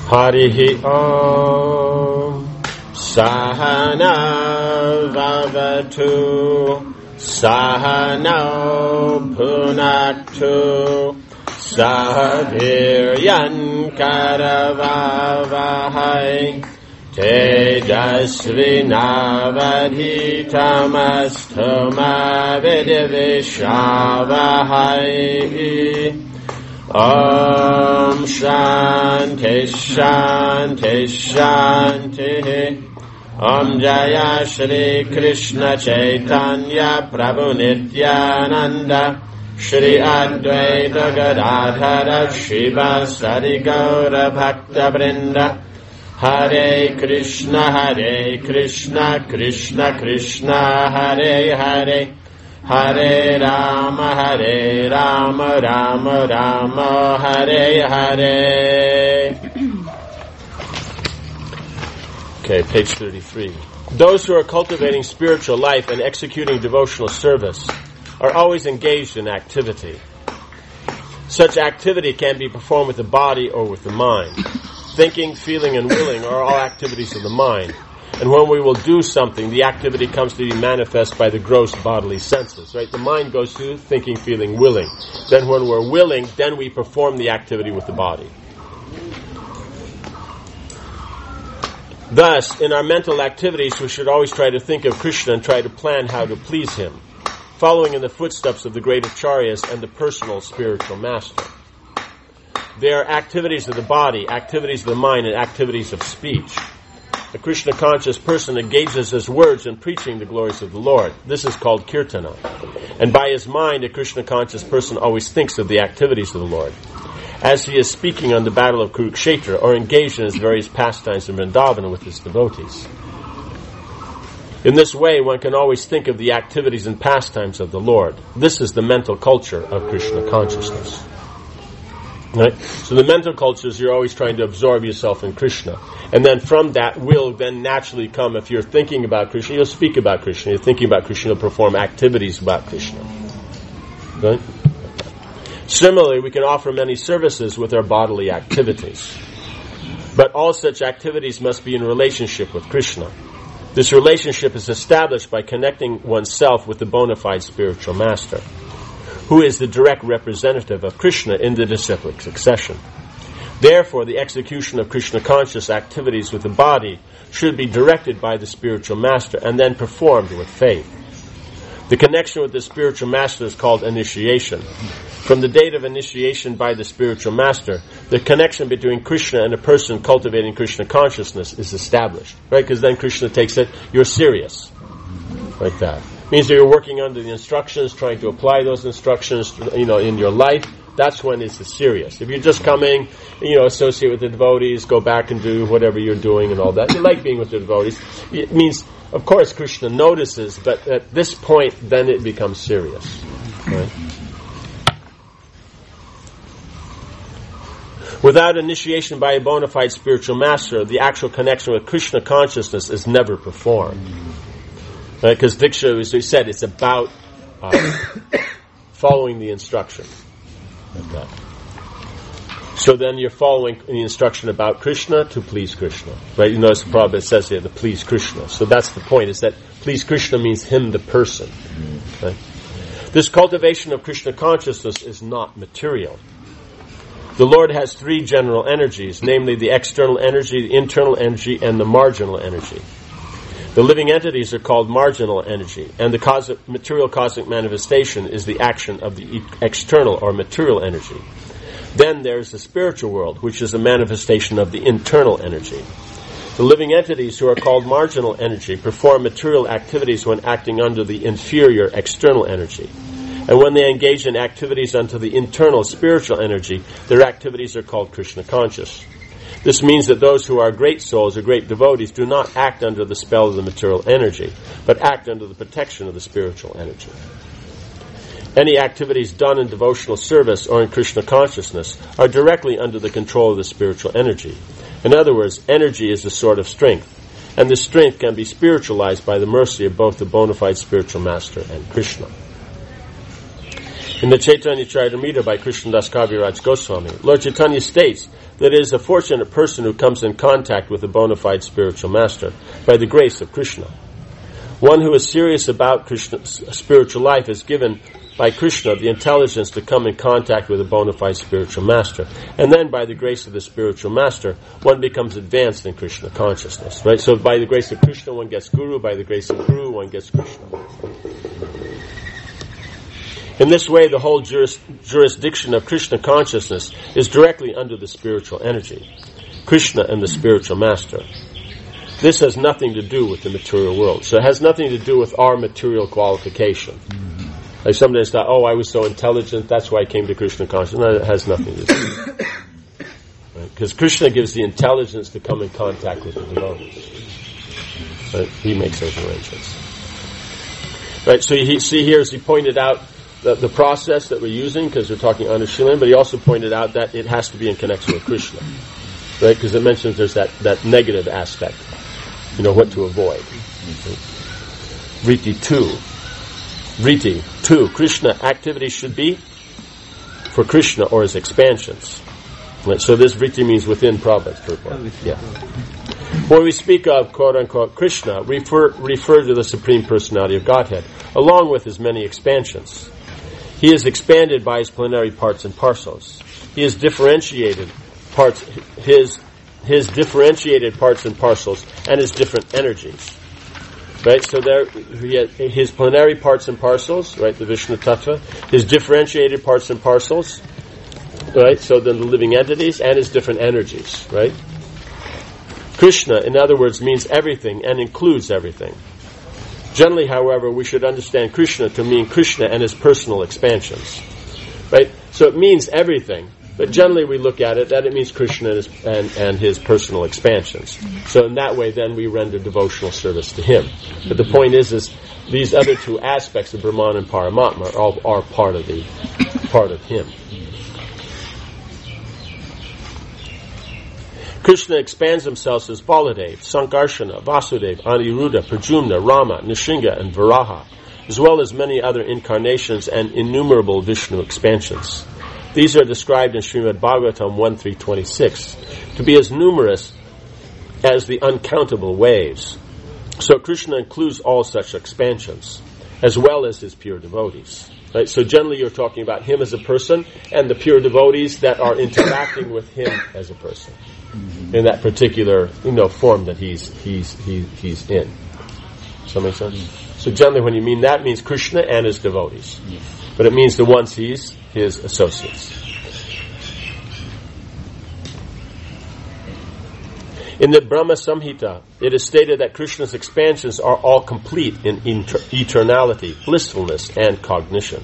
Harihi Om Sahana Vavatu Sahano Bhunaktu Sahaviryan Karavavahai Tejasvinavadhitamastu Vidvishavahai Om Shanti Shanti Shanti Om Jaya Shri Krishna Chaitanya Prabhu Nityananda Shri Advaita Gadadhara Shiva Sari Gaura Bhakta Vrinda Hare Krishna Krishna Krishna Hare Hare Hare Rama Rama Rama Hare Hare. Okay, page 33. Those who are cultivating spiritual life and executing devotional service are always engaged in activity. Such activity can be performed with the body or with the mind. Thinking, feeling, and willing are all activities of the mind. And when we will do something, the activity comes to be manifest by the gross bodily senses, right? The mind goes through thinking, feeling, willing. Then when we're willing, then we perform the activity with the body. Thus, in our mental activities, we should always try to think of Krishna and try to plan how to please him, following in the footsteps of the great acharyas and the personal spiritual master. There are activities of the body, activities of the mind, and activities of speech. A Krishna-conscious person engages his words in preaching the glories of the Lord. This is called kirtana. And by his mind, a Krishna-conscious person always thinks of the activities of the Lord, as he is speaking on the battle of Kurukshetra or engaged in his various pastimes in Vrindavana with his devotees. In this way, one can always think of the activities and pastimes of the Lord. This is the mental culture of Krishna consciousness. Right? So the mental culture is you're always trying to absorb yourself in Krishna. And then from that will then naturally come, if you're thinking about Krishna, you'll speak about Krishna. You're thinking about Krishna, you'll perform activities about Krishna. Right? Similarly, we can offer many services with our bodily activities. But all such activities must be in relationship with Krishna. This relationship is established by connecting oneself with the bona fide spiritual master, who is the direct representative of Krishna in the disciplic succession. Therefore, the execution of Krishna-conscious activities with the body should be directed by the spiritual master and then performed with faith. The connection with the spiritual master is called initiation. From the date of initiation by the spiritual master, the connection between Krishna and a person cultivating Krishna consciousness is established. Right? Because then Krishna takes it, you're serious. Like that. Means that you're working under the instructions, trying to apply those instructions, in your life. That's when it's serious. If you're just coming, associate with the devotees, go back and do whatever you're doing and all that. You like being with the devotees. It means, of course, Krishna notices, but at this point, then it becomes serious. Right? Without initiation by a bona fide spiritual master, the actual connection with Krishna consciousness is never performed. Right? Because Diksha, as we said, it's about following the instruction. Like that. So then you're following the instruction about Krishna to please Krishna. Right? You notice the Prabhupada says here, to please Krishna. So that's the point, is that please Krishna means him, the person. Right? This cultivation of Krishna consciousness is not material. The Lord has three general energies, namely the external energy, the internal energy, and the marginal energy. The living entities are called marginal energy, and the material cosmic manifestation is the action of the external or material energy. Then there's the spiritual world, which is a manifestation of the internal energy. The living entities, who are called marginal energy, perform material activities when acting under the inferior external energy. And when they engage in activities under the internal spiritual energy, their activities are called Krishna conscious. This means that those who are great souls or great devotees do not act under the spell of the material energy, but act under the protection of the spiritual energy. Any activities done in devotional service or in Krishna consciousness are directly under the control of the spiritual energy. In other words, energy is a sort of strength, and this strength can be spiritualized by the mercy of both the bona fide spiritual master and Krishna. In the Chaitanya Charitamrita by Krishnadas Kaviraj Goswami, Lord Chaitanya states that it is a fortunate person who comes in contact with a bona fide spiritual master by the grace of Krishna. One who is serious about Krishna's spiritual life is given by Krishna the intelligence to come in contact with a bona fide spiritual master. And then by the grace of the spiritual master, one becomes advanced in Krishna consciousness. Right? So by the grace of Krishna, one gets Guru. By the grace of Guru, one gets Krishna. In this way, the whole jurisdiction of Krishna consciousness is directly under the spiritual energy, Krishna and the spiritual master. This has nothing to do with the material world. So it has nothing to do with our material qualification. Like somebody thought, I was so intelligent, that's why I came to Krishna consciousness. No, it has nothing to do. Because Krishna gives the intelligence to come in contact with the devotees. Right? He makes those arrangements. Right? So you see here, as he pointed out, the process that we're using, because we're talking Anushilana, but he also pointed out that it has to be in connection with Krishna. Right? Because it mentions there's that negative aspect. What to avoid. Riti 2. Krishna activities should be for Krishna or his expansions. Right? So this Vriti means within province. Yeah. When we speak of quote-unquote Krishna, we refer to the Supreme Personality of Godhead, along with his many expansions. He is expanded by his plenary parts and parcels. He is differentiated parts, his differentiated parts and parcels, and his different energies. Right? So there, his plenary parts and parcels, right, the Vishnu Tattva, his differentiated parts and parcels, right, so then the living entities, and his different energies, right? Krishna, in other words, means everything and includes everything. Generally, however, we should understand Krishna to mean Krishna and his personal expansions. Right? So it means everything, but generally we look at it that it means Krishna and his personal expansions. So in that way, then we render devotional service to him. But the point is these other two aspects of Brahman and Paramatma are part of him. Krishna expands himself as Baladev, Sankarsana, Vasudeva, Aniruddha, Pradyumna, Rama, Nrsimha, and Varaha, as well as many other incarnations and innumerable Vishnu expansions. These are described in Srimad Bhagavatam 1.3.26 to be as numerous as the uncountable waves. So Krishna includes all such expansions, as well as his pure devotees. Right? So generally you're talking about him as a person and the pure devotees that are interacting with him as a person in that particular form that he's in. Does that make sense? So generally when you mean that, it means Krishna and his devotees. But it means the ones his associates. In the Brahma Samhita, it is stated that Krishna's expansions are all complete in eternality, blissfulness, and cognition.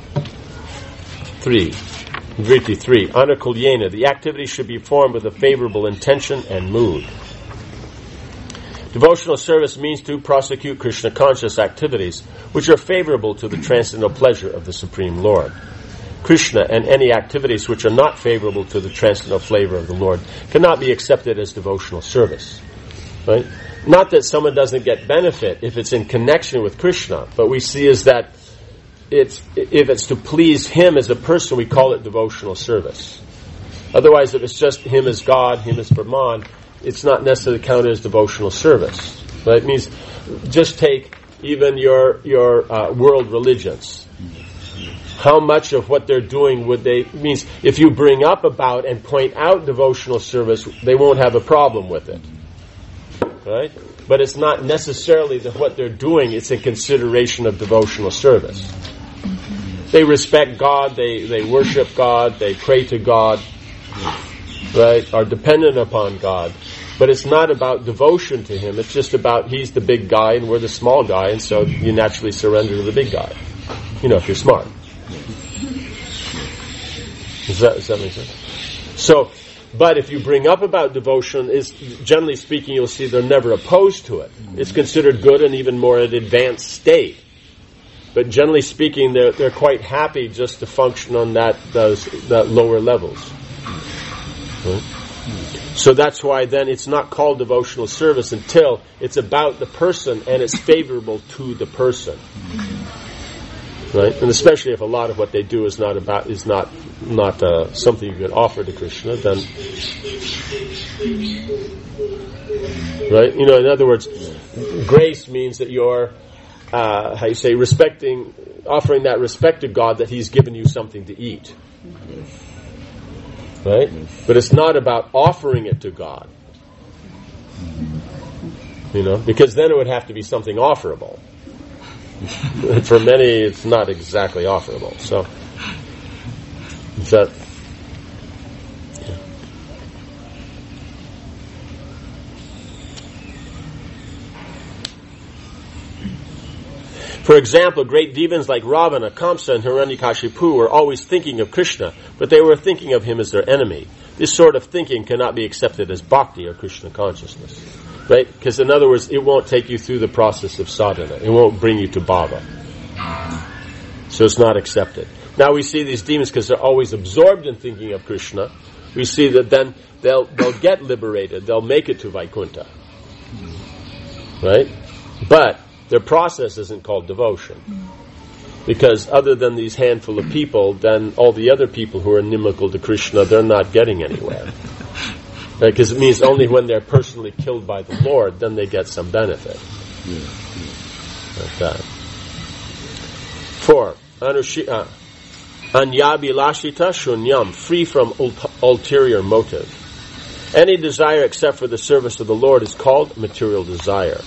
3. Vritti 3. Anukulyena, the activity should be formed with a favorable intention and mood. Devotional service means to prosecute Krishna conscious activities which are favorable to the transcendental pleasure of the Supreme Lord. Krishna and any activities which are not favorable to the transcendental flavor of the Lord cannot be accepted as devotional service. Right? Not that someone doesn't get benefit if it's in connection with Krishna, but we see is that if it's to please him as a person, we call it devotional service. Otherwise, if it's just him as God, him as Brahman, it's not necessarily counted as devotional service. Right? It means just take even your world religions. How much of what they're doing means if you bring up about and point out devotional service, they won't have a problem with it. Right? But it's not necessarily that what they're doing, it's in consideration of devotional service. They respect God, they worship God, they pray to God, right? Are dependent upon God. But it's not about devotion to him, it's just about he's the big guy and we're the small guy, and so you naturally surrender to the big guy. If you're smart. Does that make sense? So, but if you bring up about devotion, generally speaking, you'll see they're never opposed to it. It's considered good and even more an advanced state. But generally speaking, they're quite happy just to function on that lower levels. Right? So that's why then it's not called devotional service until it's about the person and it's favorable to the person. Right? And especially if a lot of what they do is not something you could offer to Krishna, then, right? In other words, grace means that you're, offering that respect to God that He's given you something to eat. Right? But it's not about offering it to God. Because then it would have to be something offerable. For many, it's not exactly offerable. So, is that... Yeah. For example, great devas like Ravana, Kamsa, and Hiranyakashipu were always thinking of Krishna, but they were thinking of him as their enemy. This sort of thinking cannot be accepted as bhakti or Krishna consciousness. Right? Because in other words, it won't take you through the process of sadhana. It won't bring you to bhava. So it's not accepted. Now we see these demons, because they're always absorbed in thinking of Krishna, we see that then they'll get liberated. They'll make it to Vaikuntha. Right? But their process isn't called devotion. Because other than these handful of people, then all the other people who are inimical to Krishna, they're not getting anywhere. Because it means only when they're personally killed by the Lord, then they get some benefit. Like that. 4. Anyabhilashita shunyam, free from ulterior motive. Any desire except for the service of the Lord is called material desire.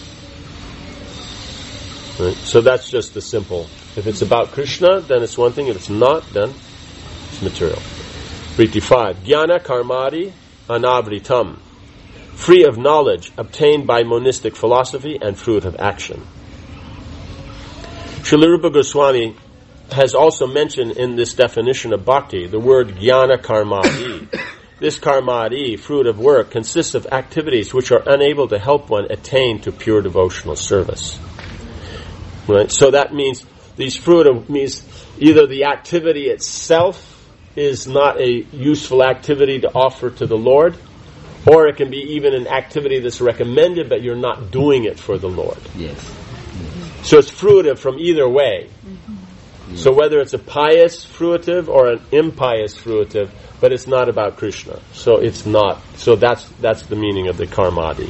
Right? So that's just the simple. If it's about Krishna, then it's one thing. If it's not, then it's material. 55. Jnana karmadi anavritam, free of knowledge obtained by monistic philosophy and fruit of action. Srila Rupa Goswami has also mentioned in this definition of bhakti the word jnana karmadi. This karmadi, fruit of work, consists of activities which are unable to help one attain to pure devotional service. Right? So that means these means either the activity itself is not a useful activity to offer to the Lord, or it can be even an activity that's recommended, but you're not doing it for the Lord. Yes. So it's fruitive from either way. So whether it's a pious fruitive or an impious fruitive, but it's not about Krishna. So it's not. So that's the meaning of the karmadi.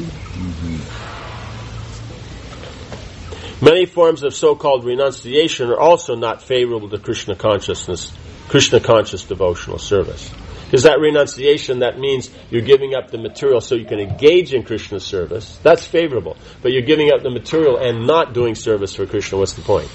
Many forms of so-called renunciation are also not favorable to Krishna conscious devotional service. Because that renunciation, that means you're giving up the material so you can engage in Krishna service. That's favorable. But you're giving up the material and not doing service for Krishna. What's the point?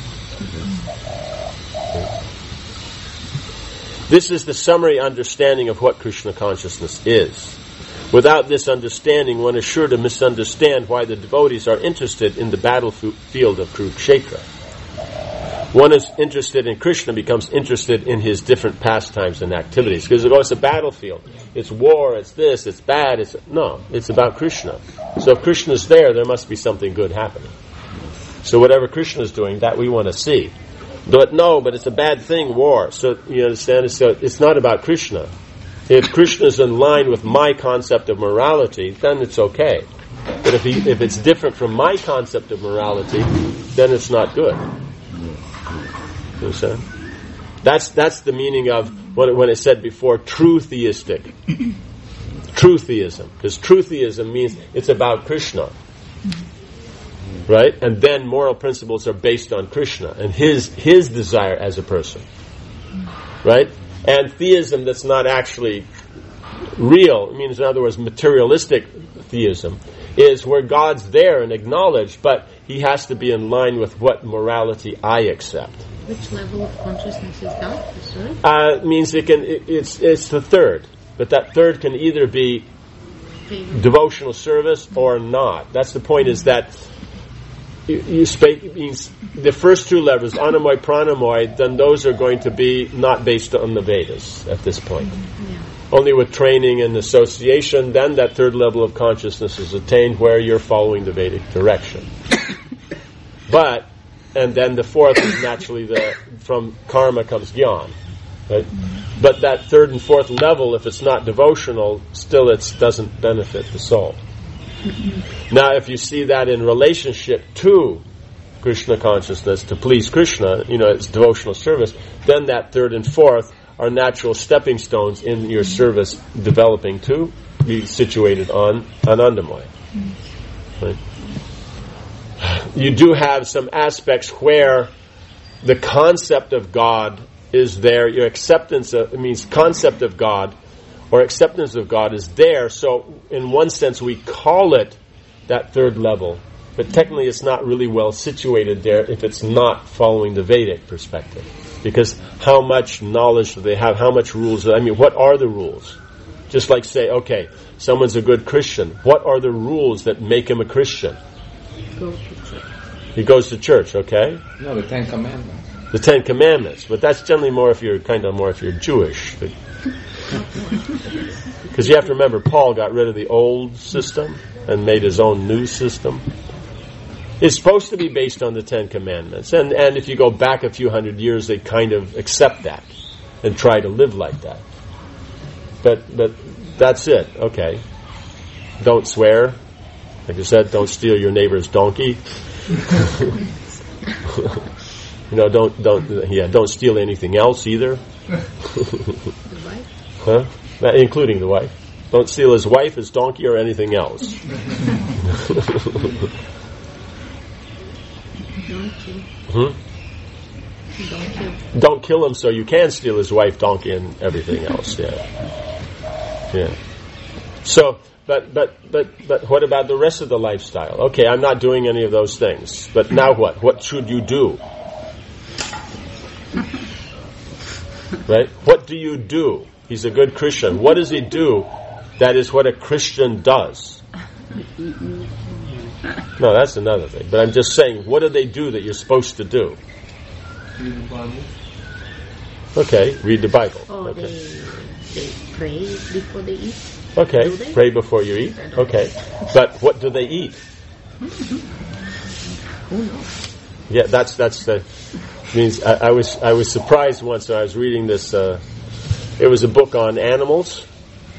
This is the summary understanding of what Krishna consciousness is. Without this understanding, one is sure to misunderstand why the devotees are interested in the battlefield of Kurukshetra. One is interested in Krishna, becomes interested in his different pastimes and activities. Because it's a battlefield. It's war, it's this, it's bad. It's about Krishna. So if Krishna's there must be something good happening. So whatever Krishna's doing, that we want to see. But it's a bad thing, war. So you understand? So it's not about Krishna. If Krishna's in line with my concept of morality, then it's okay. But if it's different from my concept of morality, then it's not good. You understand? That's the meaning of when it said before, true theistic. True theism. Because true theism means it's about Krishna. Right? And then moral principles are based on Krishna and his desire as a person. Right? And theism that's not actually real, it means in other words materialistic theism, is where God's there and acknowledged, but he has to be in line with what morality I accept. Which level of consciousness is that? Means it's the third, but that third can either be devotional service or not. That's the point. Is that you speak means the first two levels, anamoy, pranamoy, then those are going to be not based on the Vedas at this point. Yeah. Only with training and association, then that third level of consciousness is attained where you're following the Vedic direction. And then the fourth is naturally from karma comes jnana. Right? But that third and fourth level, if it's not devotional, still it doesn't benefit the soul. Now, if you see that in relationship to Krishna consciousness to please Krishna, it's devotional service, then that third and fourth are natural stepping stones in your service developing to be situated on Anandamaya. Right? You do have some aspects where the concept of God is there, your concept of God or acceptance of God is there, so in one sense we call it that third level, but technically it's not really well situated there if it's not following the Vedic perspective. Because how much knowledge do they have? How much rules? What are the rules? Just like say, okay, someone's a good Christian. What are the rules that make him a Christian? Go to church. He goes to church, okay? No, the Ten Commandments. The Ten Commandments, but that's generally more if you're Jewish. Because you have to remember, Paul got rid of the old system and made his own new system. It's supposed to be based on the Ten Commandments, and if you go back a few hundred years, they kind of accept that and try to live like that. But that's it. Okay, don't swear. Like I said, don't steal your neighbor's donkey. Don't steal anything else either. The wife? Huh? Including the wife. Don't steal his wife, his donkey, or anything else. Don't kill. Don't kill. Don't kill him so you can steal his wife, donkey, and everything else. Yeah. So, but what about the rest of the lifestyle? Okay, I'm not doing any of those things. But now what? What should you do? Right? What do you do? He's a good Christian. What does he do? That is what a Christian does. No, that's another thing. But I'm just saying, what do they do that you're supposed to do? Read the Bible. Okay, read the Bible. Oh, okay. They pray before they eat. Okay, pray before you eat. Okay, but what do they eat? Who knows? Yeah, that's the means. I was surprised once when I was reading this. It was a book on animals.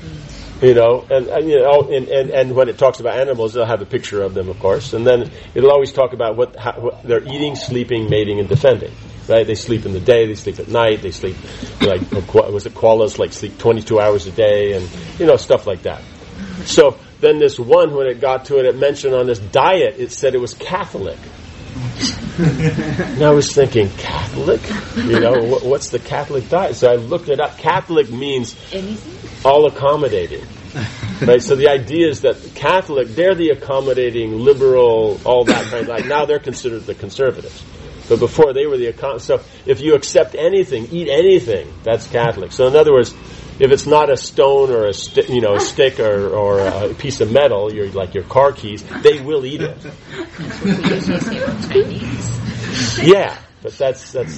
And when it talks about animals, it'll have a picture of them, of course, and then it'll always talk about what they're eating, sleeping, mating, and defending. Right? They sleep in the day, they sleep at night, they sleep koalas sleep 22 hours a day, and stuff like that. So then this one, when it got to it, it mentioned on this diet, it said it was Catholic. And I was thinking, Catholic? What's the Catholic diet? So I looked it up. Catholic means all accommodating. Right? So the idea is that Catholic, they're the accommodating, liberal, all that kind of now they're considered the conservatives. But before they were so if you accept anything, eat anything, that's Catholic. So in other words, if it's not a stone or a stick or a piece of metal, your car keys, they will eat it. That's what we usually say about Chinese. Yeah, but that's the.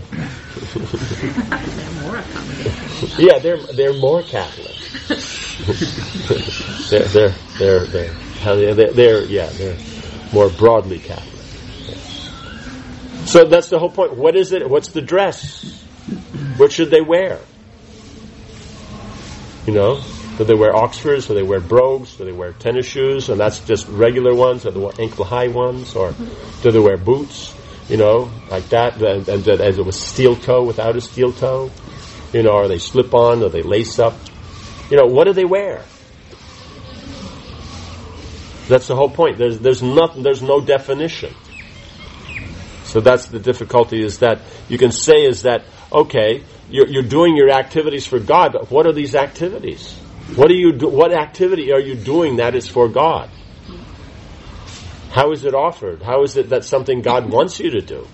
They're more accommodating. Yeah, they're more Catholic. they're more broadly Catholic. So that's the whole point. What is it? What's the dress? What should they wear? Do they wear Oxfords? Do they wear brogues? Do they wear tennis shoes? And that's just regular ones, or the ankle-high ones? Or do they wear boots? Like that, and as it was steel toe without a steel toe? Are they slip-on? Are they lace-up? What do they wear? That's the whole point. There's nothing. There's no definition. So that's the difficulty. Is that you can say is that okay, you're doing your activities for God, but what are these activities? What do you do? What activity are you doing that is for God? How is it offered? How is it that something God wants you to do?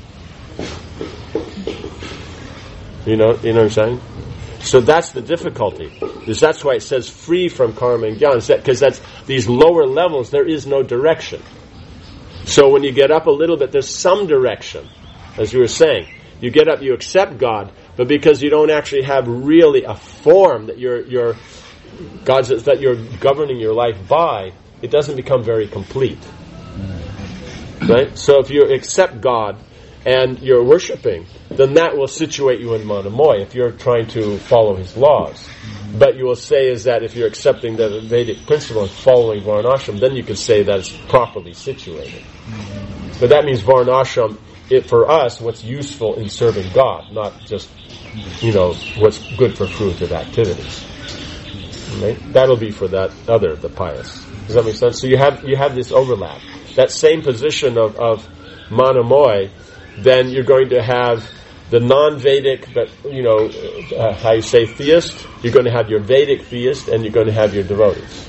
You know what I'm saying? So that's the difficulty. That's why it says free from karma and jnana, because that's these lower levels. There is no direction. So when you get up a little bit, there's some direction, as you were saying. You get up, you accept God, but because you don't actually have really a form that you're governing your life by, it doesn't become very complete. Right? So if you accept God, and you're worshiping, then that will situate you in Manamoy if you're trying to follow his laws. But you will say is that if you're accepting the Vedic principle and following Varnashram, then you can say that it's properly situated. But that means Varnashram, for us, what's useful in serving God, not just, what's good for fruitive activities. Right? That'll be for that other, the pious. Does that make sense? So you have this overlap. That same position of Manamoy, then you're going to have the non-Vedic, but, how you say theist, you're going to have your Vedic theist, and you're going to have your devotees.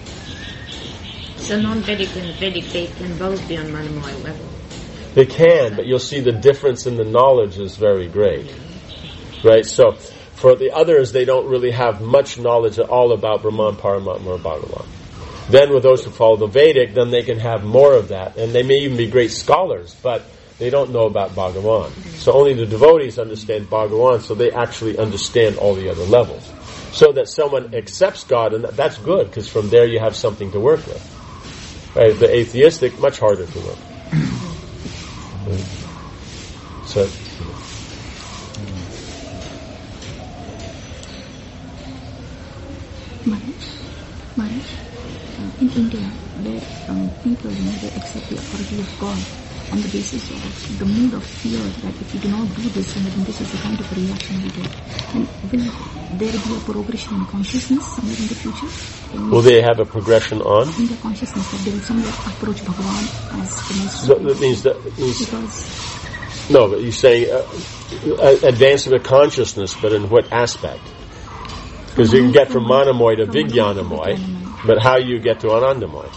So non-Vedic and Vedic, they can both be on Manamoy level. They can, but you'll see the difference in the knowledge is very great. Right? So, for the others, they don't really have much knowledge at all about Brahman, Paramatma, or Bhagavan. Then with those who follow the Vedic, then they can have more of that, and they may even be great scholars, but they don't know about Bhagavan. So only the devotees understand Bhagavan, so they actually understand all the other levels. So that someone accepts God, and that's good, because from there you have something to work with. Right? The atheistic, much harder to work. So, Maharaj, in India, where people, they accept the authority of God on the basis of the mood of fear that if you do not do this, then this is the kind of reaction we get. And will there be a progression in consciousness somewhere in the future? Will they have a progression on? In the consciousness, that they will somewhere approach Bhagavan as the most... So that means that... No, but you're saying advancement of consciousness, but in what aspect? Because you can get from Manamoy to Vijnanamoy, but how you get to Anandamoy?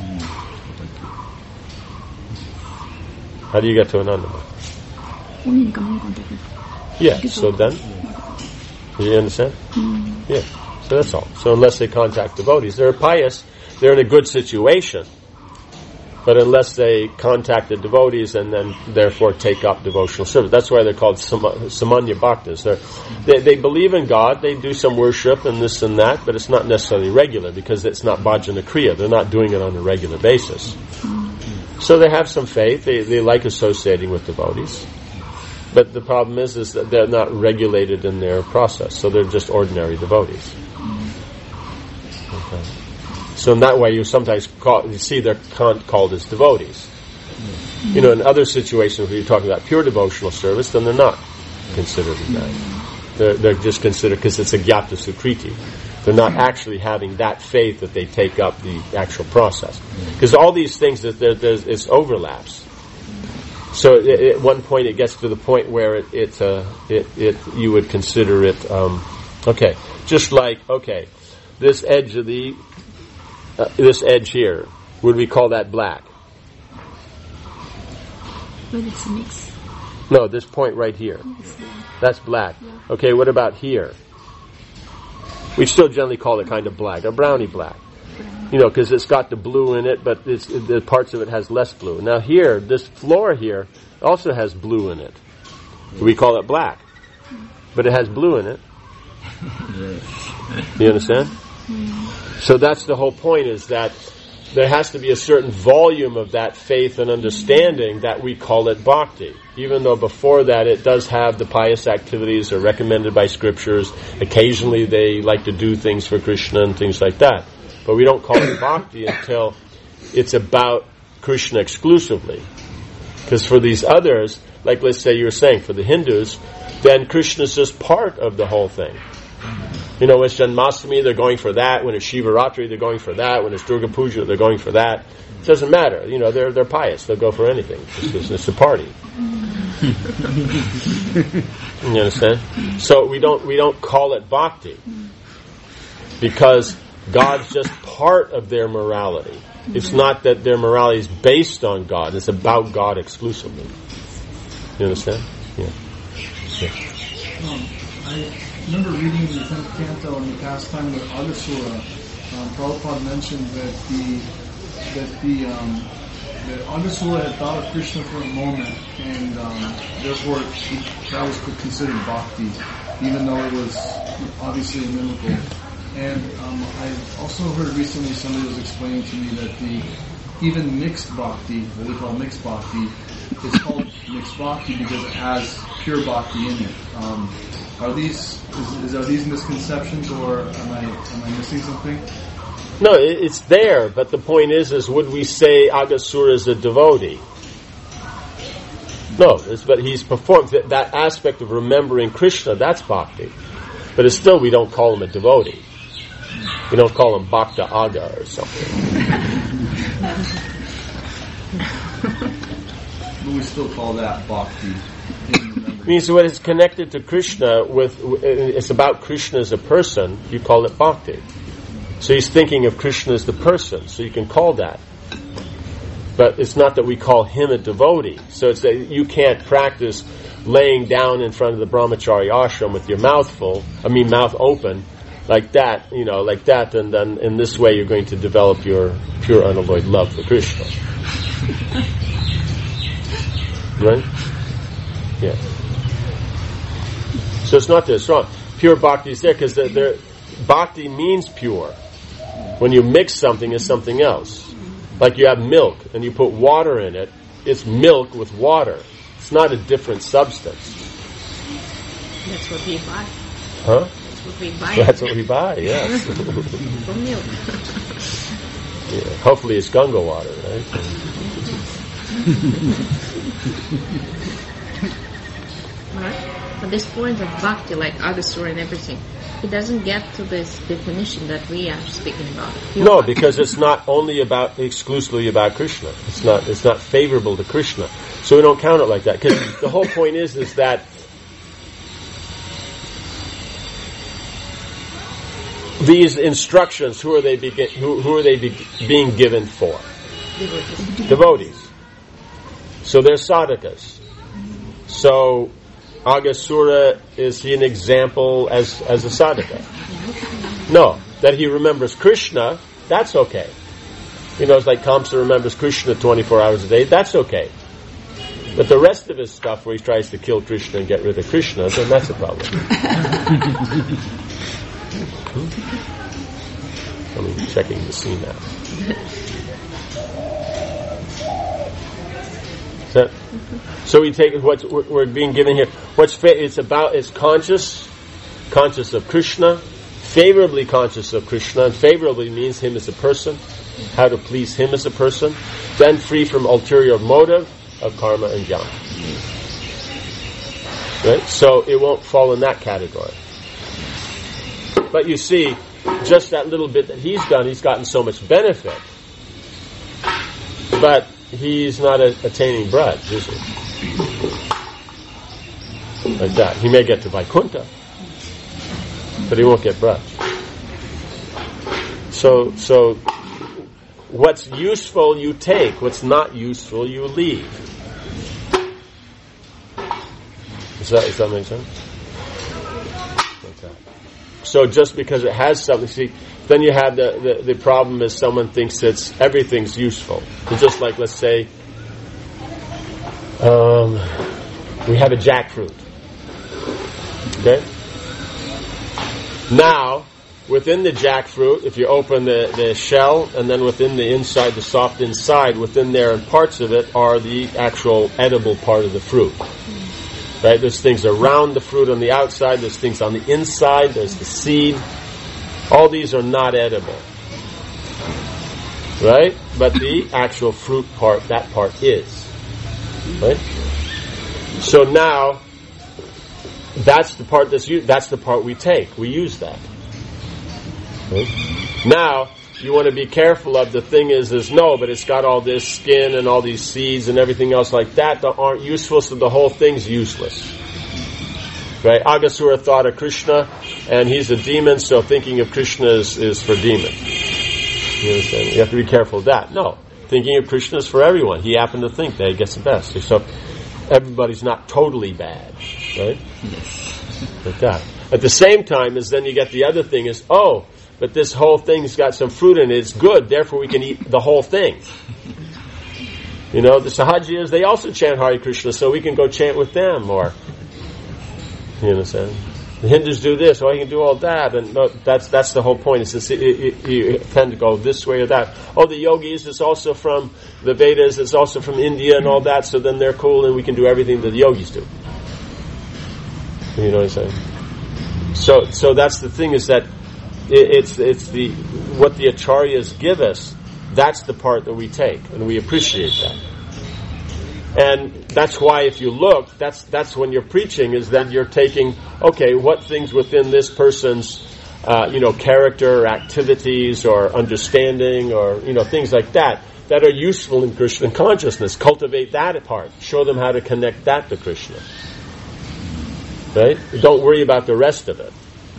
How do you get to Anandamoy? Only in coming contact with... Yeah, so then? You understand? Yeah, so that's all. So unless they contact devotees, they're pious, they're in a good situation. But unless they contact the devotees and then therefore take up devotional service. That's why they're called Samanya Bhaktas. They believe in God, they do some worship and this and that, but it's not necessarily regular because it's not bhajana kriya. They're not doing it on a regular basis. So they have some faith, they like associating with devotees. But the problem is that they're not regulated in their process, so they're just ordinary devotees. Okay. So in that way, you sometimes see they're called as devotees. In other situations where you're talking about pure devotional service, then they're not considered in that. They're just considered because it's a gyata sukriti. They're not actually having that faith that they take up the actual process. Because all these things, it's overlaps. So at one point, it gets to the point where you would consider it just like this edge of this edge here, would we call that black? Well, it's a mix. No, this point right here. That's black. Okay, what about here? We still generally call it kind of black, a brownie black. Because it's got the blue in it, but the parts of it has less blue. Now here, this floor here also has blue in it. We call it black. But it has blue in it. You understand? So that's the whole point, is that there has to be a certain volume of that faith and understanding that we call it bhakti. Even though before that it does have the pious activities are recommended by scriptures. Occasionally they like to do things for Krishna and things like that. But we don't call it bhakti until it's about Krishna exclusively. Because for these others, like let's say you were saying, for the Hindus, then Krishna is just part of the whole thing. When it's Janmashtami, they're going for that. When it's Shivaratri, they're going for that. When it's Durga Puja, they're going for that. It doesn't matter. They're pious. They'll go for anything. It's a party. You understand? So we don't call it bhakti because God's just part of their morality. It's not that their morality is based on God. It's about God exclusively. You understand? Yeah. I remember reading the 10th canto in the pastime with Aghasura. Prabhupada mentioned that that Aghasura had thought of Krishna for a moment, and therefore that was considered bhakti, even though it was obviously inimical. And I also heard recently somebody was explaining to me that even mixed bhakti, what we call mixed bhakti, is called mixed bhakti because it has pure bhakti in it. Are these misconceptions, or am I missing something? No, it's there, but the point is would we say Aghasura is a devotee? No, but he's performed that aspect of remembering Krishna. That's bhakti, but it's still we don't call him a devotee. We don't call him Bhakta Aga or something. But we still call that bhakti. Means when it's connected to Krishna, it's about Krishna as a person, you call it bhakti. So he's thinking of Krishna as the person, so you can call that. But it's not that we call him a devotee. So it's that you can't practice laying down in front of the brahmachari ashram with your mouth open, like that, and then in this way you're going to develop your pure unalloyed love for Krishna. Right? Yeah. So it's not that it's wrong. Pure bhakti is there because bhakti means pure. When you mix something, it's something else. Like you have milk and you put water in it, it's milk with water. It's not a different substance. That's what we buy. Huh? That's what we buy. That's what we buy, yes. From milk. Yeah. Hopefully it's Ganga water, right? Right? But this point of bhakti, like Aghasura and everything, it doesn't get to this definition that we are speaking about. No, because it's not only exclusively about Krishna. It's not favorable to Krishna. So we don't count it like that. Because the whole point is that these instructions, who are they being given for? Devotees. So they're sadhakas. So Aghasura, is he an example as a sadhaka? No. That he remembers Krishna, that's okay. It's like Kamsa remembers Krishna 24 hours a day, that's okay. But the rest of his stuff where he tries to kill Krishna and get rid of Krishna, then that's a problem. I'm checking the scene now. So we take what we're being given here. It's conscious of Krishna, favorably conscious of Krishna, and favorably means him as a person, how to please him as a person, then free from ulterior motive of karma and jnana. Right? So it won't fall in that category. But you see, just that little bit that he's done, he's gotten so much benefit. But he's not attaining Braj, is he? Like that. He may get to Vaikuntha, but he won't get Braj. So what's useful you take, what's not useful you leave. Does that make sense? Okay. So just because it has something, see, then you have the problem is someone thinks everything's useful. It's just like, let's say, we have a jackfruit. Okay? Now, within the jackfruit, if you open the shell, and then within the inside, the soft inside, within there and parts of it are the actual edible part of the fruit. Right? There's things around the fruit on the outside, there's things on the inside, there's the seed. All these are not edible. Right? But the actual fruit part, that part is. Right? So now, that's the part that's the part we take. We use that. Right? Now, you want to be careful of the thing is no, but it's got all this skin and all these seeds and everything else like that aren't useful, so the whole thing's useless. Right? Aghasura thought of Krishna, and he's a demon, so thinking of Krishna is for demons. You understand? You have to be careful of that. No. Thinking of Krishna is for everyone. He happened to think that he gets the best. So everybody's not totally bad. Right? Like that. At the same time, then you get the other thing is, but this whole thing's got some fruit in it, it's good, therefore we can eat the whole thing. The Sahajiyas, they also chant Hare Krishna, so we can go chant with them, or, you understand? The Hindus do this, you can do all that, and no, that's the whole point. It's just, you tend to go this way or that. The yogis is also from the Vedas, it's also from India and all that, so then they're cool and we can do everything that the yogis do. You know what I'm saying? So that's the thing, is that it's the what the acharyas give us. That's the part that we take, and we appreciate that. And that's why, if you look, that's when you're preaching, is that you're taking, okay, what things within this person's, character, or activities, or understanding, or, things like that are useful in Krishna consciousness. Cultivate that part. Show them how to connect that to Krishna. Right? Don't worry about the rest of it.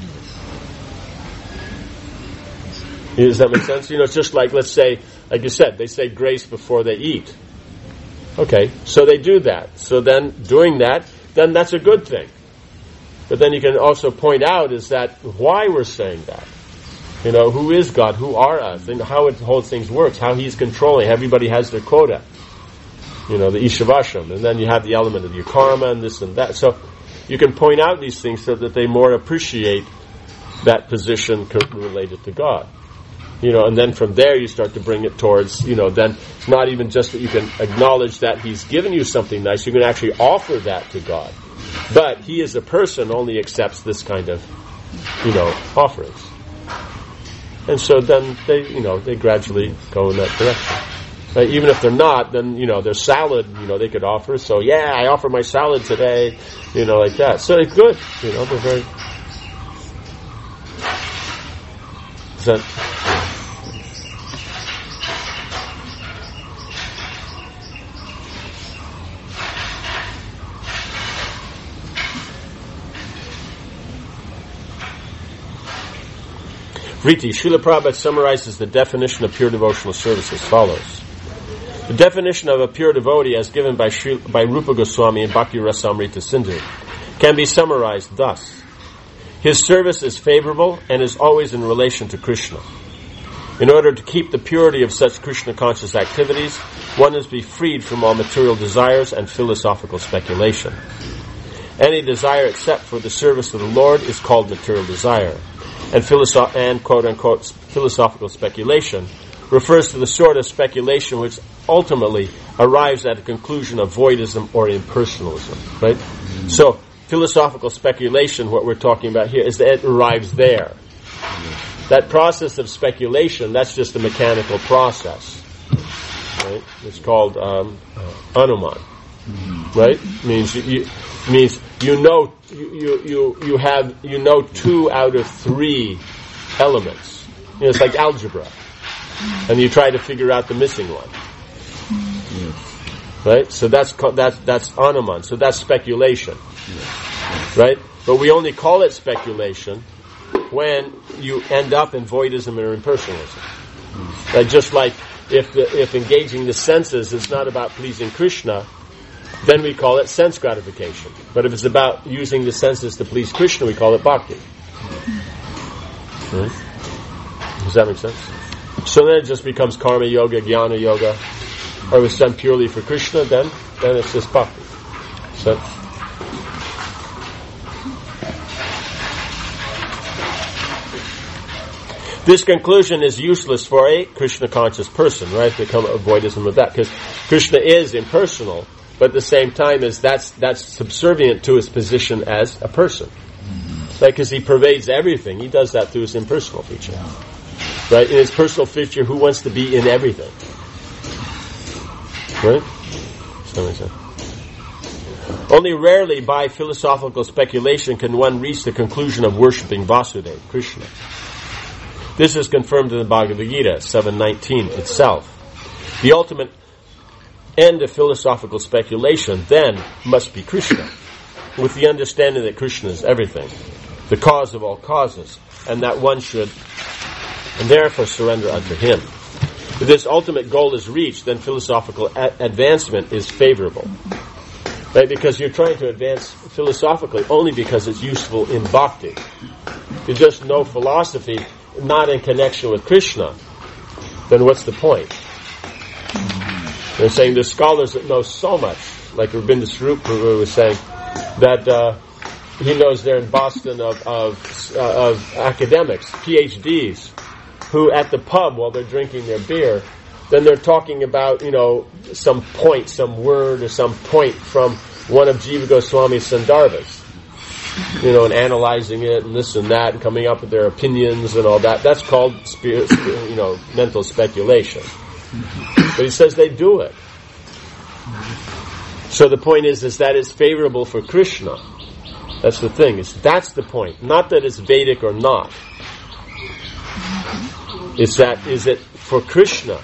Does that make sense? It's just like, let's say, like you said, they say grace before they eat. Okay, so they do that. So then, doing that, then that's a good thing. But then you can also point out is that why we're saying that. Who is God? Who are us? And how the whole thing works. How He's controlling. Everybody has their quota. The Ishavasham. And then you have the element of your karma and this and that. So you can point out these things so that they more appreciate that position related to God. And then from there you start to bring it towards, then it's not even just that you can acknowledge that He's given you something nice, you can actually offer that to God. But He as a person only accepts this kind of, offerings. And so then they gradually go in that direction. Even if they're not, then, their salad, they could offer. So, I offer my salad today, like that. So it's good, they're very... Is that... Vriti, Srila Prabhupada summarizes the definition of pure devotional service as follows. The definition of a pure devotee as given by Rupa Goswami in Bhakti Rasamrita Sindhu can be summarized thus. His service is favorable and is always in relation to Krishna. In order to keep the purity of such Krishna-conscious activities, one must be freed from all material desires and philosophical speculation. Any desire except for the service of the Lord is called material desire. And quote-unquote philosophical speculation refers to the sort of speculation which ultimately arrives at a conclusion of voidism or impersonalism. Right? So, philosophical speculation, what we're talking about here, is that it arrives there. That process of speculation, that's just a mechanical process. Right? It's called anuman. Right? Means you know 2 out of 3 elements. It's like algebra, and you try to figure out the missing one. Right? So that's anuman. So that's speculation. Right? But we only call it speculation when you end up in voidism or impersonalism. Right? Just like if engaging the senses is not about pleasing Krishna, then we call it sense gratification. But if it's about using the senses to please Krishna, we call it bhakti. Right? Does that make sense? So then it just becomes karma yoga, jnana yoga. Or if it's done purely for Krishna, then it's just bhakti. So, this conclusion is useless for a Krishna-conscious person, right? They come avoidism of that, because Krishna is impersonal. But at the same time, that's subservient to his position as a person. Like, because he pervades everything. He does that through his impersonal feature. Right? In his personal feature, who wants to be in everything? Right? So, only rarely by philosophical speculation can one reach the conclusion of worshipping Vasudeva, Krishna. This is confirmed in the Bhagavad Gita 7:19 itself. The ultimate end of philosophical speculation then must be Krishna, with the understanding that Krishna is everything, the cause of all causes, and that one should and therefore surrender unto him. If this ultimate goal is reached, then philosophical advancement is favorable. Right? Because you're trying to advance philosophically only because it's useful in bhakti. If you just know philosophy not in connection with Krishna, then what's the point? They're saying there's scholars that know so much, like Rabindra Swarup was saying, that he knows there in Boston of academics, PhDs, who at the pub while they're drinking their beer, then they're talking about, some point, some word or some point from one of Jiva Goswami's Sandarbhas, and analyzing it and this and that and coming up with their opinions and all that. That's called, mental speculation. But he says they do it. So the point is that it's favorable for Krishna. That's the thing. That's the point. Not that it's Vedic or not. It's that, is it for Krishna?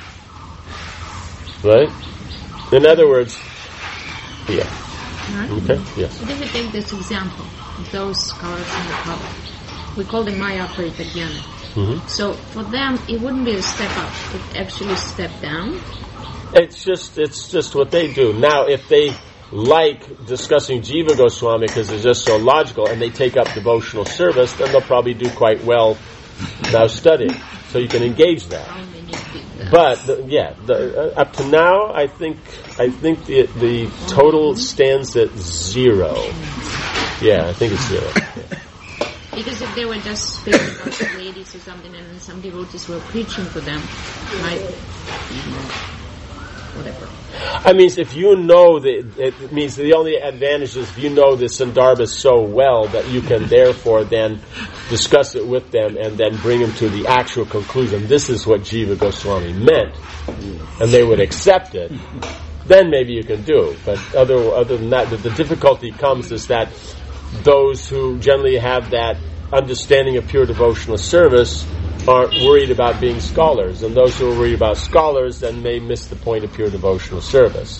Right? In other words, yeah. Right? Okay, yes. But if we take this example, those scholars in the public, we call them Maya Paritagyan. Mm-hmm. So for them, it wouldn't be a step up, it actually step down. It's just what they do. Now, if they like discussing Jiva Goswami because it's just so logical and they take up devotional service, then they'll probably do quite well now studying. So you can engage that. But up to now, I think the total stands at 0. Yeah, I think it's 0. Yeah. Because if they were just speaking about the ladies or something, and then some devotees were preaching to them, right? Whatever. I mean, if you know it means the only advantage is if you know the Sandarbhas so well that you can therefore then discuss it with them and then bring them to the actual conclusion. This is what Jiva Goswami meant, and they would accept it. Then maybe you can do. But other than that, the difficulty comes is that those who generally have that understanding of pure devotional service aren't worried about being scholars, and those who are worried about scholars then may miss the point of pure devotional service.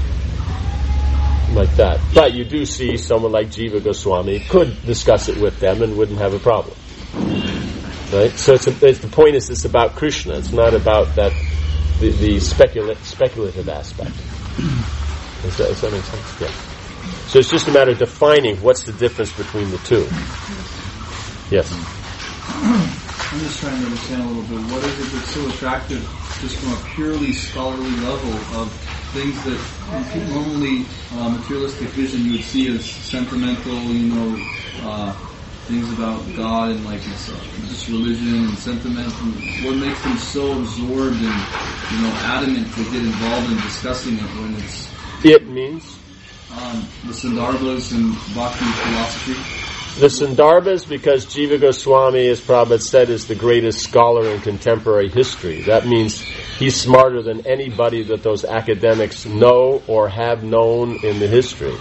Like that. But you do see someone like Jiva Goswami could discuss it with them and wouldn't have a problem. Right? So the point is it's about Krishna. It's not about that the speculative aspect. Does that make sense? Yeah. So it's just a matter of defining what's the difference between the two. Yes. I'm just trying to understand a little bit. What is it that's so attractive, just from a purely scholarly level, of things that normally materialistic vision you would see as sentimental, things about God and like it's just religion and sentiment. And what makes them so absorbed and adamant to get involved in discussing it when it's it means the Sandarbhas and Bhakti philosophy. The Sandarbhas, because Jiva Goswami, as Prabhupada said, is the greatest scholar in contemporary history. That means he's smarter than anybody that those academics know or have known in the history.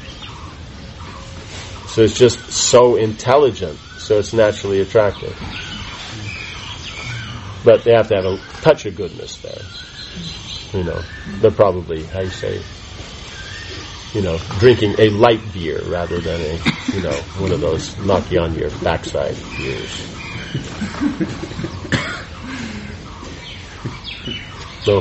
So it's just so intelligent, so it's naturally attractive. But they have to have a touch of goodness there. They're probably, how you say, drinking a light beer rather than one of those knock you on your backside beers. So,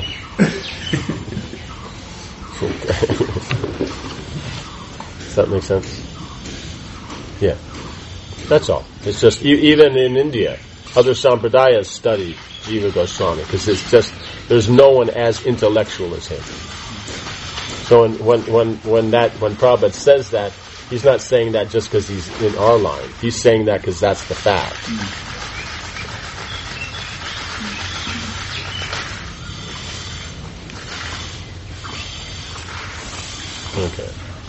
does that make sense? Yeah. That's all. It's just, even in India, other sampradayas study Jiva Goswami because it's just, there's no one as intellectual as him. So when Prabhupada says that, he's not saying that just because he's in our line. He's saying that because that's the fact. Okay.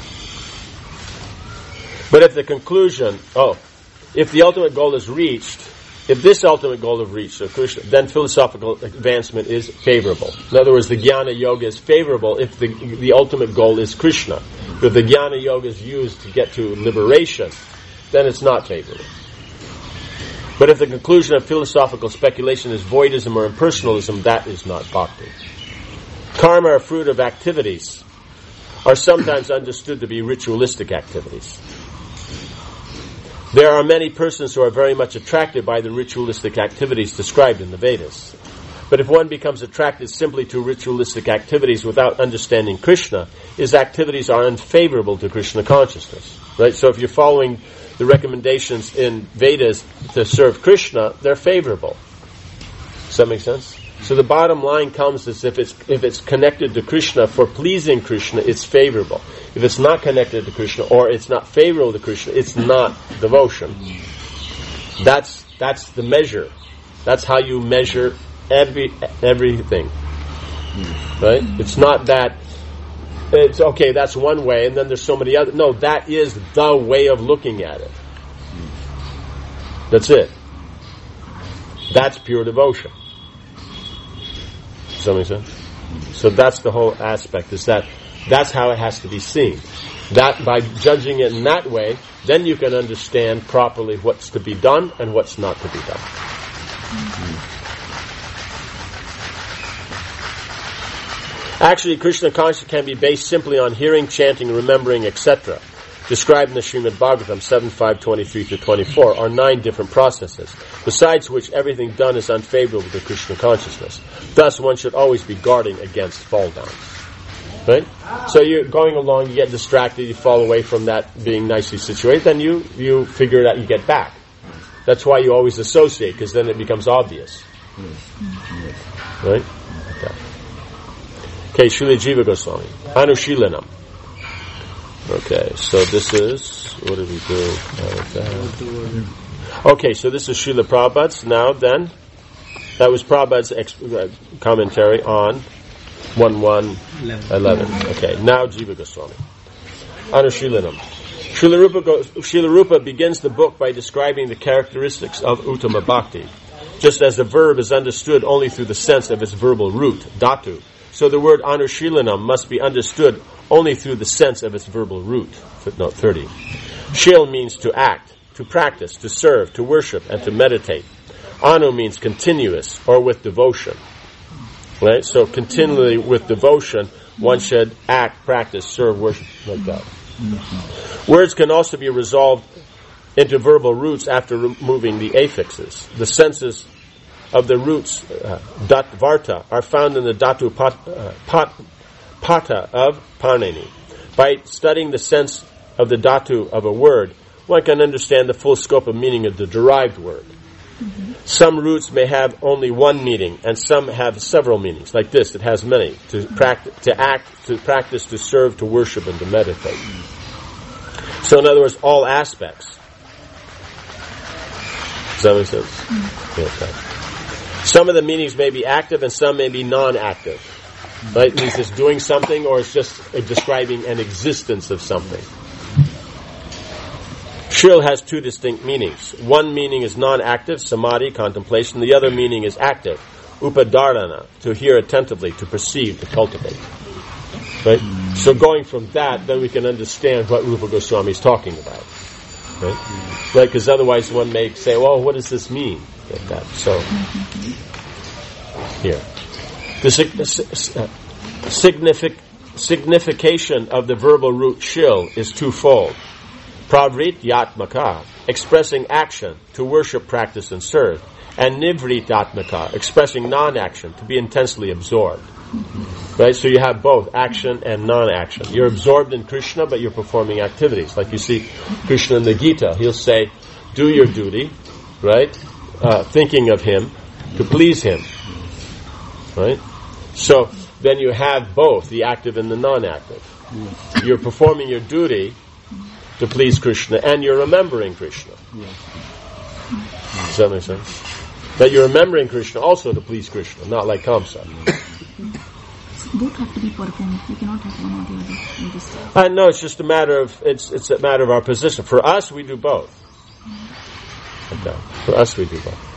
But if the conclusion, if the ultimate goal is reached, if this ultimate goal is reached, so Krishna, then philosophical advancement is favorable. In other words, the Jnana Yoga is favorable if the ultimate goal is Krishna. If the Jnana Yoga is used to get to liberation, then it's not favorable. But if the conclusion of philosophical speculation is voidism or impersonalism, that is not bhakti. Karma, or fruit of activities, are sometimes understood to be ritualistic activities. There are many persons who are very much attracted by the ritualistic activities described in the Vedas. But if one becomes attracted simply to ritualistic activities without understanding Krishna, his activities are unfavorable to Krishna consciousness. Right? So if you're following the recommendations in Vedas to serve Krishna, they're favorable. Does that make sense? So the bottom line comes as if it's connected to Krishna for pleasing Krishna, it's favorable. If it's not connected to Krishna or it's not favorable to Krishna, it's not devotion. That's the measure. That's how you measure everything. Right? It's not that it's okay, that's one way and then there's so many other. No, that is the way of looking at it. That's it. That's pure devotion. Does that make sense? So that's the whole aspect, is that's how it has to be seen. That by judging it in that way, then you can understand properly what's to be done and what's not to be done. Actually, Krishna consciousness can be based simply on hearing, chanting, remembering, etc. Described in the Srimad Bhagavatam 7.5.23-24 are 9 different processes, besides which everything done is unfavorable to Krishna consciousness. Thus, one should always be guarding against fall down. Right? So you're going along, you get distracted, you fall away from that being nicely situated, then you figure it out, you get back. That's why you always associate, because then it becomes obvious. Right? Okay, Srila Jiva Goswami. Anushilanam. Okay, so this is, what did we do? Okay, so this is Srila Prabhupada's. Now then, that was Prabhupada's commentary on 1.1.11. Okay, now Jiva Goswami. Anushilanam. Srila Rupa begins the book by describing the characteristics of Uttama Bhakti. Just as the verb is understood only through the sense of its verbal root, dhatu, so the word Anushilanam must be understood only through the sense of its verbal root. Footnote 30. Shil means to act, to practice, to serve, to worship, and to meditate. Anu means continuous, or with devotion. Right? So continually with devotion, one should act, practice, serve, worship, like that. Words can also be resolved into verbal roots after removing the affixes. The senses of the roots, dat varta, are found in the dhatu pata of Panini. By studying the sense of the dhatu of a word, one can understand the full scope of meaning of the derived word. Some roots may have only one meaning, and some have several meanings. Like this, it has many. To act, to practice, to serve, to worship, and to meditate. So in other words, all aspects. Does that make sense? Okay. Some of the meanings may be active and some may be non-active. Right? It means it's doing something or it's just describing an existence of something. Shil has 2 distinct meanings. One meaning is non-active, samadhi, contemplation. The other meaning is active, upadarana, to hear attentively, to perceive, to cultivate. Right? So going from that, then we can understand what Rupa Goswami is talking about. Right? Because otherwise one may say, well, what does this mean? Like that. So, here. The signification of the verbal root shil is twofold. Pravrit yatmaka, expressing action, to worship, practice, and serve. And nivrit yatmaka, expressing non-action, to be intensely absorbed. Right? So you have both action and non-action. You're absorbed in Krishna, but you're performing activities. Like you see Krishna in the Gita, he'll say, do your duty, right? Thinking of him, to please him. Right? So then you have both, the active and the non-active. You're performing your duty to please Krishna, and you're remembering Krishna. Does that make sense? That you're remembering Krishna also to please Krishna, not like Kamsa. Both have to be performed. You cannot have one or the other. No, it's just a matter of it's a matter of our position. For us, we do both. Okay. For us, we do both.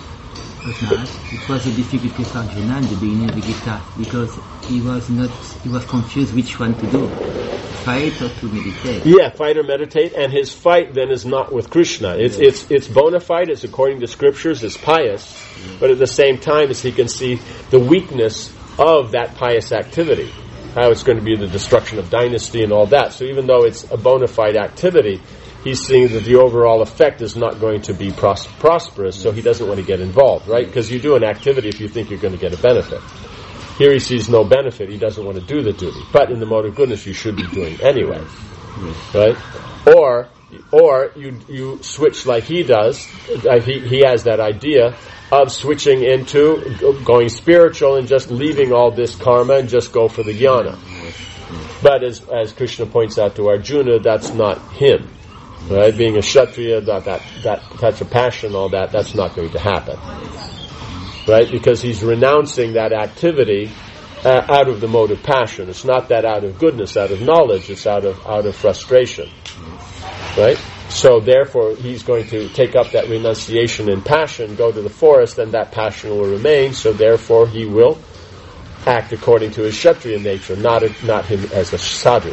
It was a difficulty for Arjuna in the beginning of the Gita because he was confused which one to do, fight or to meditate. Yeah, fight or meditate, and his fight then is not with Krishna. It's bona fide. It's according to scriptures. It's pious, but at the same time, as he can see the weakness of that pious activity, how it's going to be the destruction of dynasty and all that. So even though it's a bona fide activity, he's seeing that the overall effect is not going to be prosperous, so he doesn't want to get involved, right? Because you do an activity if you think you're going to get a benefit. Here he sees no benefit, he doesn't want to do the duty. But in the mode of goodness, you should be doing anyway, right? Or Or you switch like he does. He has that idea of switching into going spiritual and just leaving all this karma and just go for the jnana. But as Krishna points out to Arjuna, that's not him. Right? Being a Kshatriya, that touch of passion, all that's not going to happen. Right? Because he's renouncing that activity out of the mode of passion. It's not that out of goodness, out of knowledge, it's out of frustration. Right? So therefore he's going to take up that renunciation in passion, go to the forest, and that passion will remain, so therefore he will act according to his Kshatriya nature, not him as a sadhu.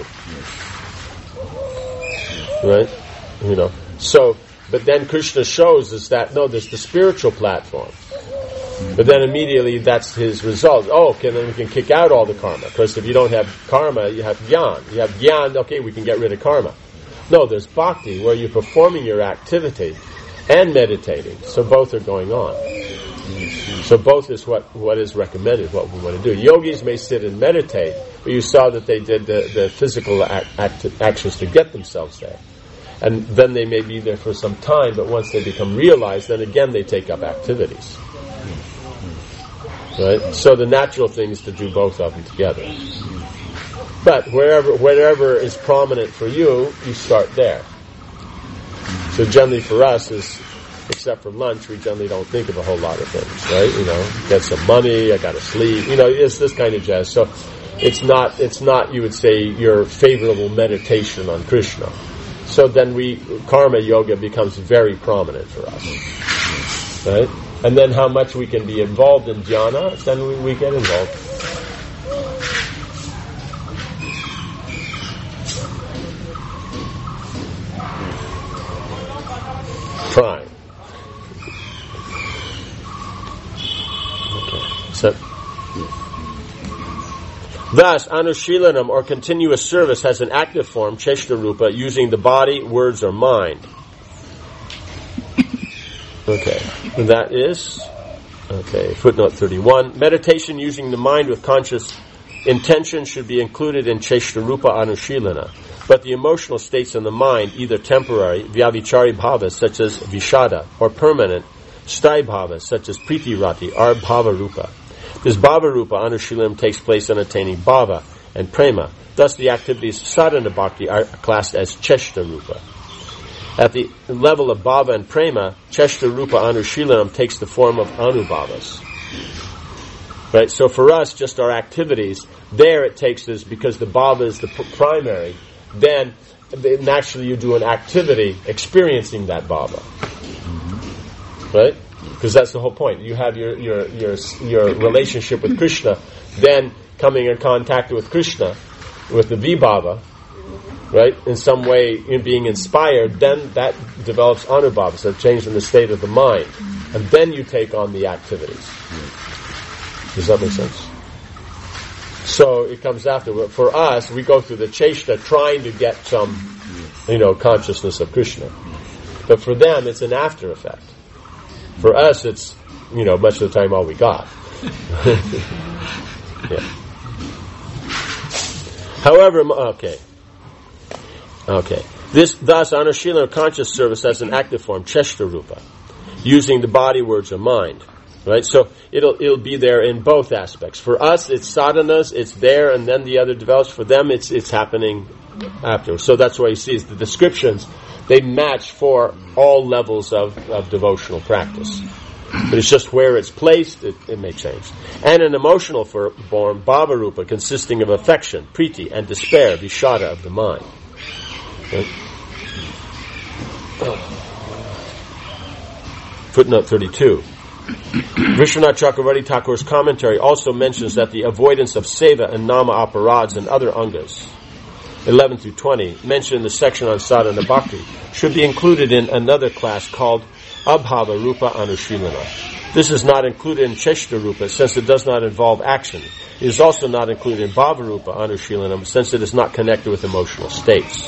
Right? So, but then Krishna shows us that, no, there's the spiritual platform. But then immediately that's his result. Then we can kick out all the karma. Because if you don't have karma, you have jnana. You have jnana, okay, we can get rid of karma. No, there's bhakti, where you're performing your activity and meditating. So both are going on. So both is what is recommended, what we want to do. Yogis may sit and meditate, but you saw that they did the physical actions to get themselves there. And then they may be there for some time, but once they become realized, then again they take up activities. Right? So the natural thing is to do both of them together. But wherever is prominent for you, you start there. So generally for us, except for lunch, we generally don't think of a whole lot of things, right? Get some money, I gotta sleep, it's this kind of jazz. So it's not, you would say, your favorable meditation on Krishna. So then karma yoga becomes very prominent for us. Right? And then how much we can be involved in jhana, then we get involved. Fine. Okay. So, thus, Anushilanam, or continuous service, has an active form, Cheshta Rupa, using the body, words, or mind. Okay. And that is, footnote 31. Meditation using the mind with conscious intention should be included in Cheshta Rupa Anushilana. But the emotional states in the mind, either temporary, vyavichari bhavas, such as vishada, or permanent, sthai bhavas, such as priti rati, are bhava rupa. This bhava rupa anushilam takes place in attaining bhava and prema. Thus the activities of sadhana bhakti are classed as cheshta rupa. At the level of bhava and prema, cheshta rupa anushilanam takes the form of anubhavas. Right? So for us, just our activities, there it takes this, because the bhava is the primary, then naturally you do an activity experiencing that bhava. Right? Because that's the whole point. You have your relationship with Krishna, then coming in contact with Krishna, with the vibhava, right? In some way, in being inspired, then that develops anubhava, so change in the state of the mind. And then you take on the activities. Does that make sense? So it comes after. For us, we go through the cheshta trying to get some, consciousness of Krishna. But for them, it's an after effect. For us, it's, much of the time all we got. Yeah. However, okay. Thus, Anushilana conscious service has an active form, cheshta rupa, using the body, words, or mind. Right? So it'll be there in both aspects. For us, it's sadhanas, it's there, and then the other develops. For them, it's happening after. So that's why you see is the descriptions, they match for all levels of devotional practice. But it's just where it's placed, it may change. And an emotional form, bhava rupa, consisting of affection, priti, and despair, vishada of the mind. Right? Footnote 32. Vishwanath Chakravarti Thakur's commentary also mentions that the avoidance of seva and nama aparads and other angas, 11 through 20, mentioned in the section on sadhana bhakti, should be included in another class called abhava rupa anushilana. This is not included in cheshta rupa since it does not involve action. It is also not included in bhava rupa anushilana since it is not connected with emotional states.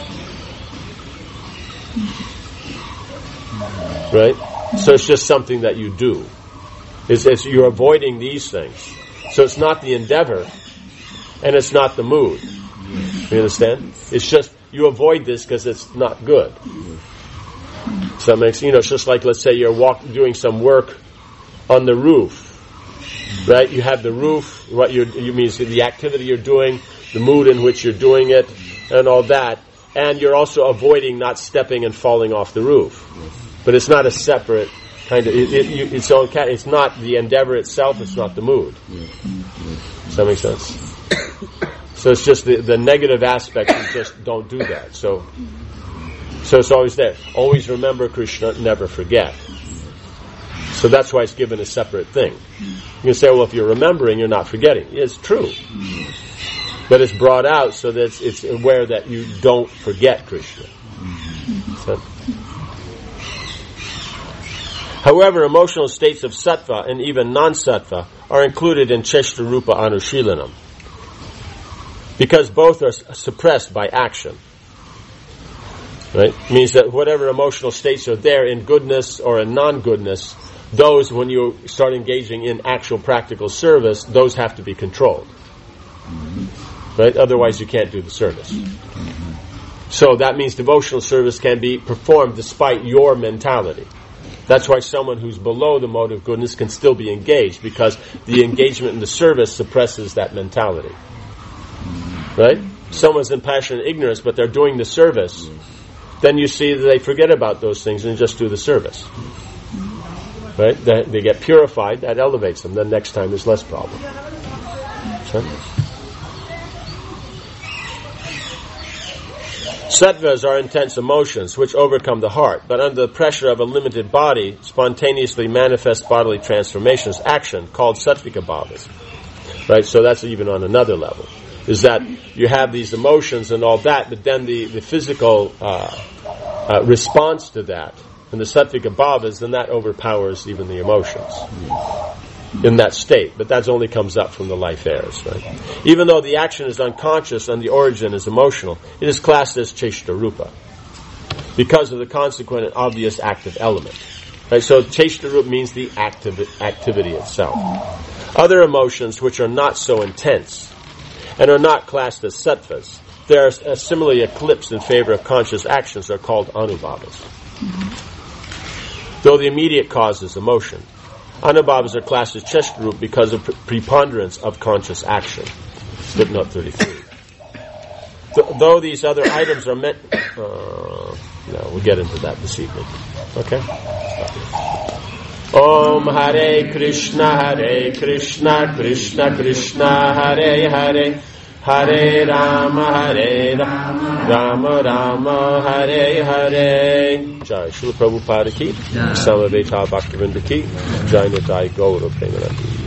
Right? So it's just something that you do. It's you're avoiding these things. So it's not the endeavor, and it's not the mood. You understand? It's just you avoid this because it's not good. So that makes, it's just like, let's say you're doing some work on the roof, right? You have the roof, what you means the activity you're doing, the mood in which you're doing it, and all that, and you're also avoiding not stepping and falling off the roof. But it's not a separate kind of, it's own cat. It's not the endeavor itself. It's not the mood. Does that make sense? So it's just the negative aspect. You just don't do that. So it's always there. Always remember Krishna. Never forget. So that's why it's given a separate thing. You can say, well, if you're remembering, you're not forgetting. It's true. But it's brought out so that it's aware that you don't forget Krishna. So, however, emotional states of sattva and even non-sattva are included in Cheshtarupa Anushilanam because both are suppressed by action. Right? It means that whatever emotional states are there in goodness or in non-goodness, those, when you start engaging in actual practical service, those have to be controlled. Right? Otherwise you can't do the service. So that means devotional service can be performed despite your mentality. That's why someone who's below the mode of goodness can still be engaged, because the engagement in the service suppresses that mentality. Right? Someone's in passionate ignorance, but they're doing the service. Then you see that they forget about those things and just do the service. Right? They get purified, that elevates them. Then next time there's less problem. So, sattvas are intense emotions which overcome the heart, but under the pressure of a limited body, spontaneously manifest bodily transformations, action, called sattvika bhavas. Right? So that's even on another level. Is that you have these emotions and all that, but then the physical response to that, and the sattvika bhavas, then that overpowers even the emotions in that state. But that only comes up from the life airs, right? Even though the action is unconscious and the origin is emotional, it is classed as cheshtarupa because of the consequent and obvious active element. Right? So cheshtarupa means the activity itself. Other emotions which are not so intense and are not classed as sattvas, they are similarly eclipsed in favor of conscious actions, are called anubhavas. Though the immediate cause is emotion, anubhavas are classed as cheshtarupa because of preponderance of conscious action. Footnote 33. Though these other items are meant... no, we'll get into that this evening. Okay? Om Hare Krishna, Krishna Krishna, Hare Hare, Hare Rama, Rama Rama, Hare Hare. Jai Srila Prabhupada ki, Samaveta Bhaktivinoda ki, Jai Nitai Gaura Premanandi.